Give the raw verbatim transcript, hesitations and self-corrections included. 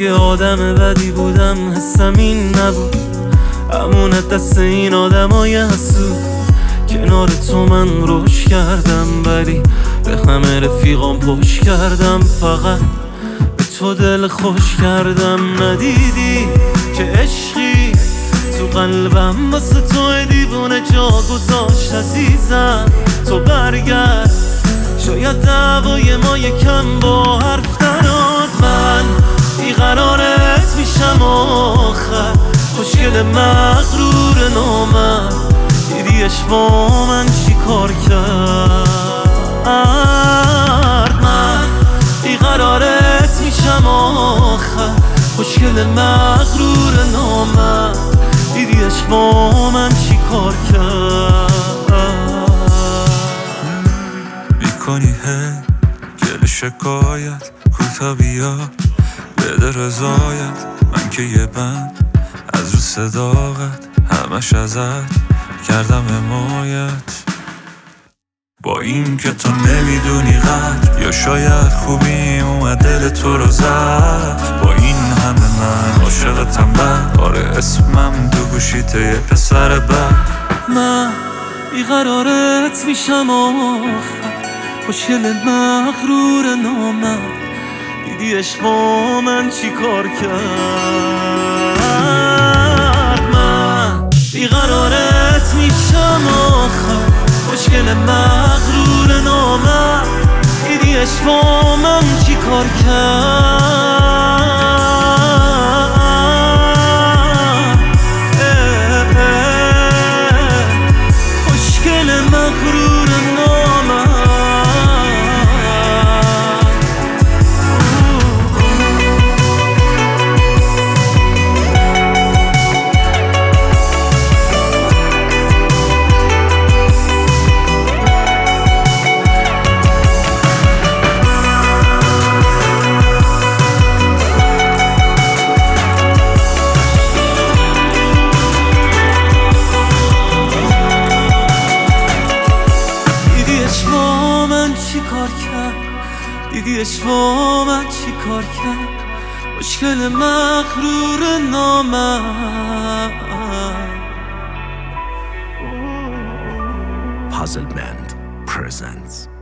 اگه آدم بدی بودم حسم این نبود، امونت دست این آدمای حسود. کنار تو من روش کردم ولی به همه رفیقام پشت کردم، فقط به تو دل خوش کردم. ندیدی که عشقی تو قلبم واسه تو دیوونه جا گذاشت عزیزم. تو برگرد شاید دعوای ما یکم با حرف دراد. من بیقرارت میشم آخر، خوشگل مغرور نامرد. دیدیش با من چی کار کرد؟ من بیقرارت میشم آخر، خوشگل مغرور نامرد. دیدیش با من چی کار کرد؟ میکنی هی گل شکایت، کوتا بیا بده رضایت. من که یه بند از رو صداقت، همش ازت کردم حمایت. با این که تو نمیدونی قدر، یا شاید خوبی اومد دل تو رو زد. با این همه من عاشقتم بد، آره اسمم تو گوشیت یه پسر بد. من بیقرارت میشم آخر، خوشگل مغرور نامرد. دیدیش با من چی کار کرد؟ من بیقرارت میشم آخر، خوشگل مغرور نامرد. دیدیش با من چی کار کرد؟ خوشگل مغرور نامرد. دیدیش با من چی کار کرد؟ مشکل مغرور نامرد. Puzzle Band presents